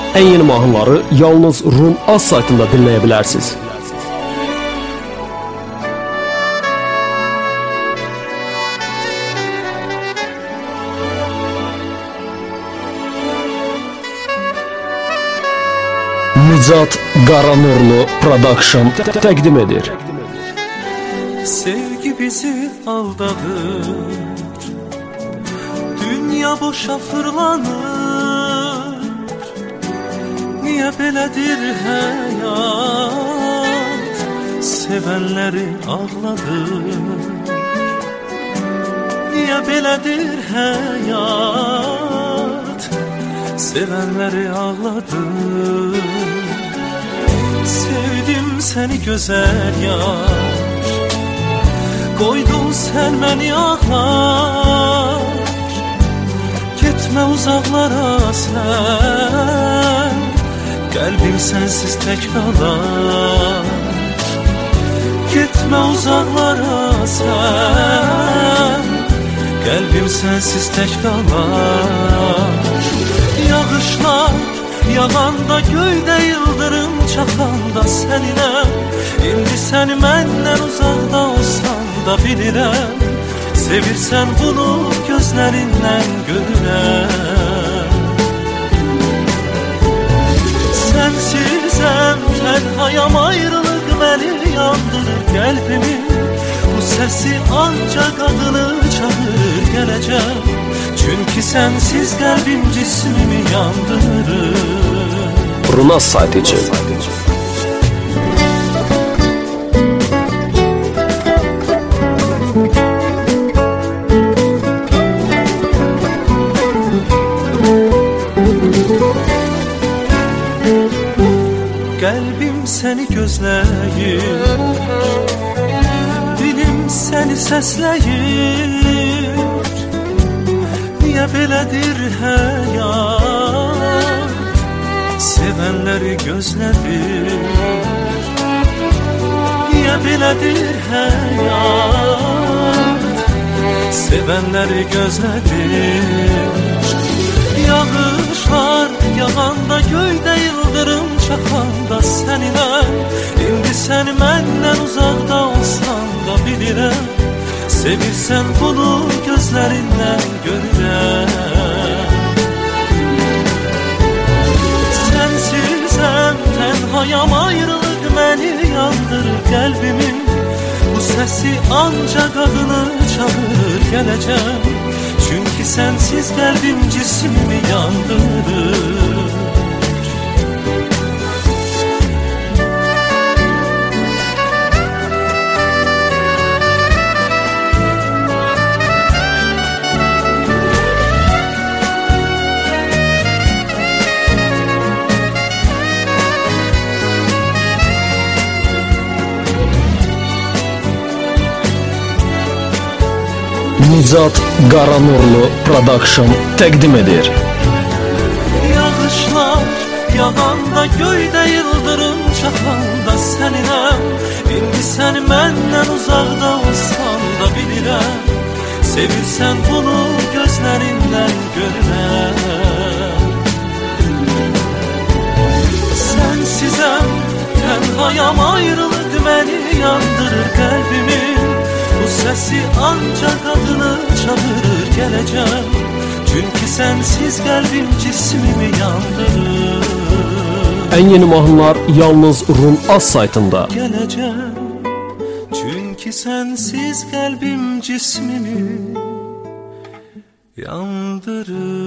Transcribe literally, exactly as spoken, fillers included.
Ən yeni mahnıları yalnız Rum Az saytında dinləyə bilərsiniz. Nicat Qaranurlu Production təqdim edir. Sevgi bizi aldadır, dünya boşa fırlanır. Niye belədir həyat, sevənləri ağladır. Niye belədir həyat, sevənləri ağladır. Sevdim səni gözəl yar, qoydun sən məni ağlar. Getmə uzaqlara sən, qəlbim sənsiz tək qalar. Getmə uzaqlara sən, qəlbim sənsiz tək qalar. Yağışlar yağanda, göydə yıldırım çaxanda səninəm. İndi sən məndən uzaqda olsan da bilirəm, sevirsən bunu gözlərindən görürəm. Sənsizəm, tənhayam, ayrılıq məni yandırır qəlbimi. Bu səsi ancaq adını çağırır gələcəm, çünki sənsiz qəlbim cismimi yandırır. Runaz saytı için. Qəlbim səni gözləyir, dilim səni səsləyir. Niyə belədir həyat, sevənləri gözlədir. Niyə belədir həyat, sevənləri gözlədir. Yağışlar yağanda, göydə yıldırım çaxanda səninəm. İndi sən məndən uzaqda olsan da bilirəm, sevirsən bunu gözlərindən görürəm. Sənsizəm, tənhayam, ayrılıq məni yandırır qəlbimi. Bu səsi ancaq adını çağırır gələcəm, çünki sənsiz qəlbim cismimi yandırır. Nicat Qaranurlu Production təqdim edir. Yağışlar yağanda, göydə yıldırım çaxanda səninəm. İndi sən məndən uzaqda olsan da bilirəm, sevirsən bunu gözlərindən görürəm. Sənsizəm, tənhayam, ayrılıq məni yandırır qəlbimi. Bu səsi ancaq adını çağırır gələcəm, çünki sənsiz qəlbim cismimi yandırır. Ən yeni mahnılar yalnız Rum Az saytında. Gələcəm, çünki sənsiz qəlbim cismimi yandırır.